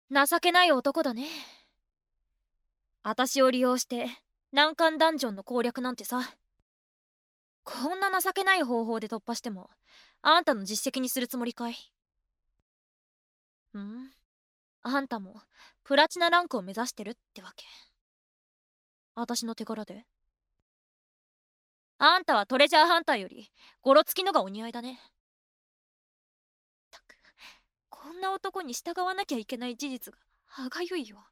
情けない男だね。私を利用して難関ダンジョンの攻略なんてさ。こんな情けない方法で突破してもあんたの実績にするつもりかい？あんたもプラチナランクを目指してるってわけ？私の手柄で？あんたはトレジャーハンターよりゴロつきのがお似合いだね。ったく、こんな男に従わなきゃいけない事実が歯がゆいよ。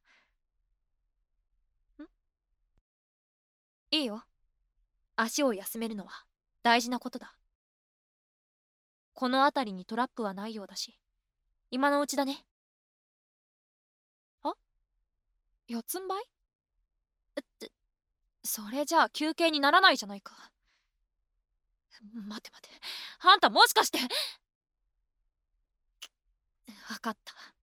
いいよ。足を休めるのは大事なことだ。この辺りにトラップはないようだし、今のうちだね。あ、四つん這いって、それじゃあ休憩にならないじゃないか。待て待て、あんたもしかして。分かった。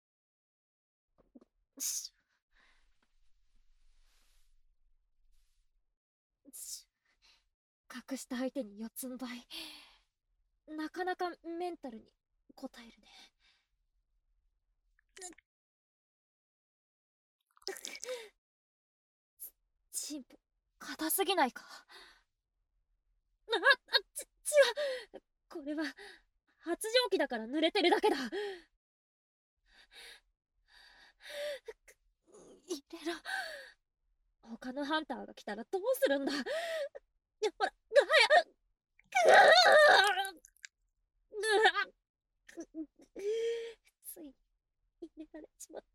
隠した相手に四つん這い、なかなかメンタルに応えるね。チンポ硬すぎないか？違う、これは発情期だから濡れてるだけだ。入れろ。他のハンターが来たらどうするんだ。ほら、早く。ついに入れられちまった。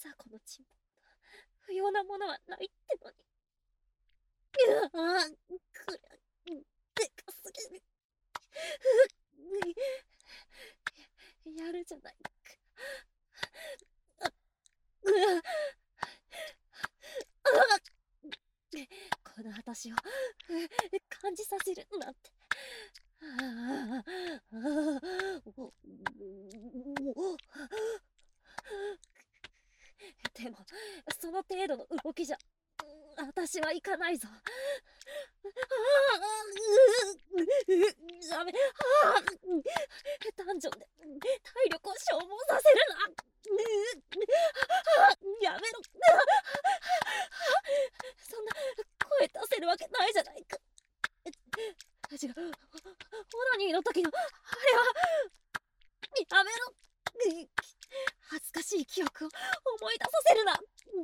雑魚のチンポほど不要なものはないってのに。こりゃでかすぎる。やるじゃないか。この私を感じさせるなんて。でもその程度の動きじゃ私は行かないぞ。ダメ。ダンジョンで体力を消耗させるな。やめろ。そんな声出せるわけないじゃないか。違う、オナニーの時のあれは。やめろ。恥ずかしい記憶を思い出させるな。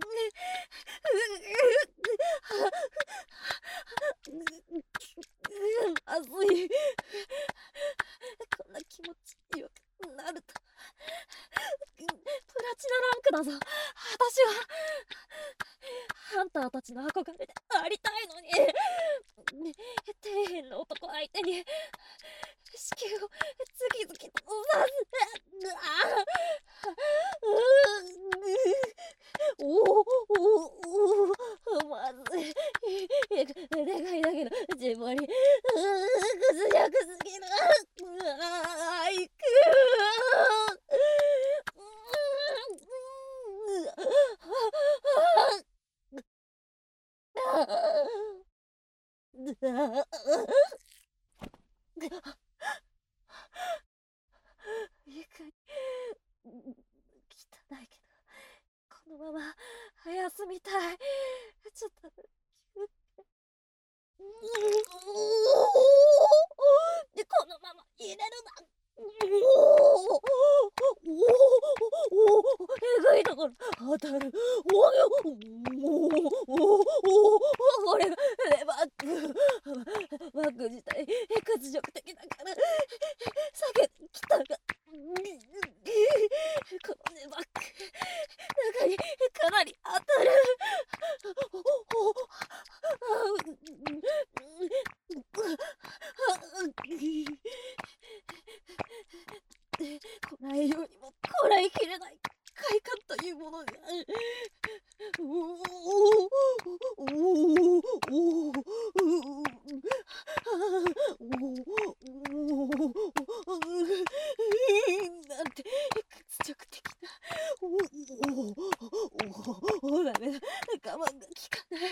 まずい。こんな気持ちよくなると。プラチナランクだぞ私は。ハンターたちの憧れでありたいのに。底辺の男相手に子宮を次々と刺す。まずい。でかいだけどジボリ屈辱すぎる。いく。いかに汚いけどこのまま休みたい。ちょっとこのまま入れるな。えぐいところ当たる。これがバック。バック自体屈辱的だから避けてきたが、このねバック中にかなり当たる。こらえようにもこらえきれない快感というものが。なんて屈辱的な。ダメだ、我慢が効かない。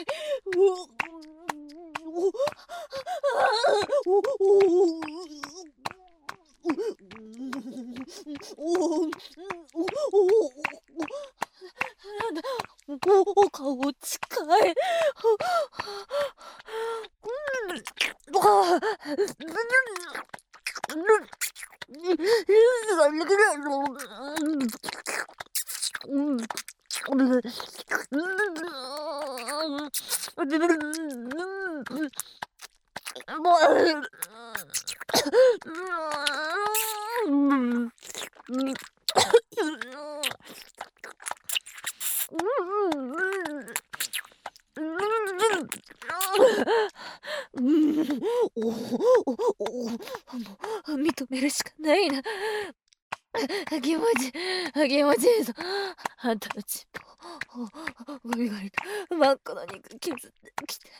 認めるしかないな。気持ち気持ちいいぞ。あんたのチンポゴリゴリと真っ赤な肉削ってきて、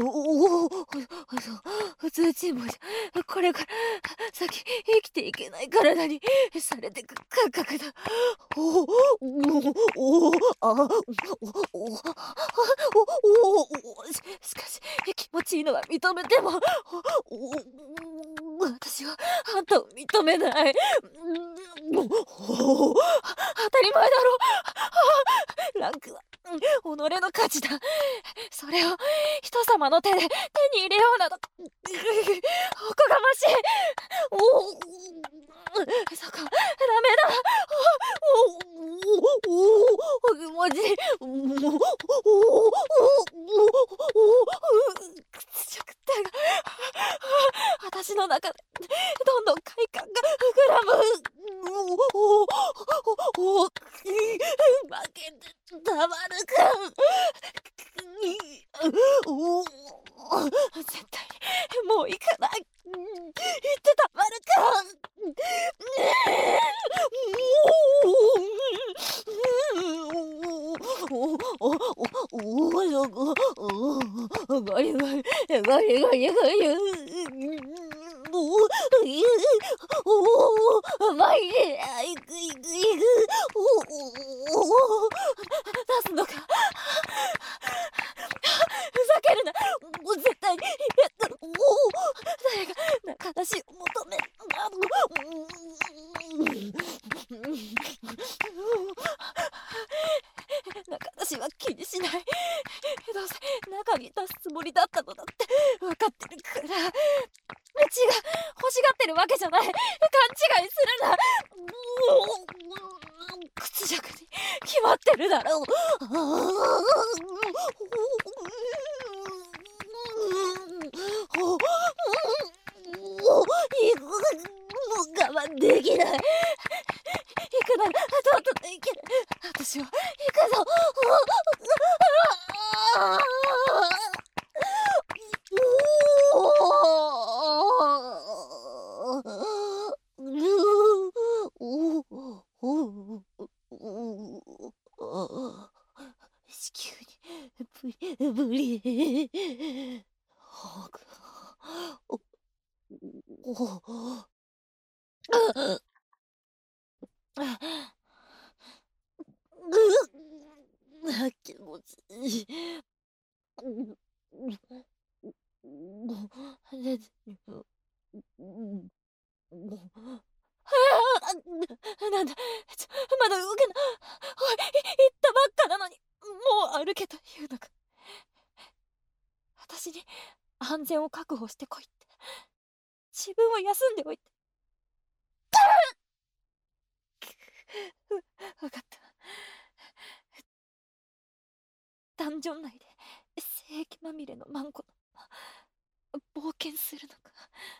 普通チンポじゃこれから先生きていけない体にされてく感覚だ。おおおおあおおしかし気持ちいいのは認めても私はあんたを認めない。当たり前だろ。ランクは己の価値だ。それを人様の手で手に入れようなどおこがましい。そこダメだ。気持ちいい。屈辱だが私の中でどんどん快感が膨らむ。負けてたまるか。絶対にもう行かない。言ってたまるか。ガリガリガリガリガリ。前へ行く行く行く。出すのか。ふざけるな。もう絶対に誰が悲しいを求め私は気にしない。どうせ中に出すつもりだったのだって分かってるから。うちが欲しがってるわけじゃない。勘違いするな。屈辱に決まってるだろう。我慢できない。行くならとっとと行け。私は行くぞ。子宮にブリ気持ちいい。なんだ、まだ動けない。おい、行ったばっかなのに、もう歩けというのか。私に安全を確保してこいって。自分は休んでおいて。わかった。ダンジョン内で聖域まみれのマンコの冒険するのか。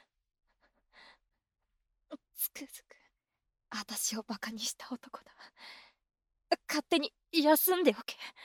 つくづく私をバカにした男だ。勝手に休んでおけ。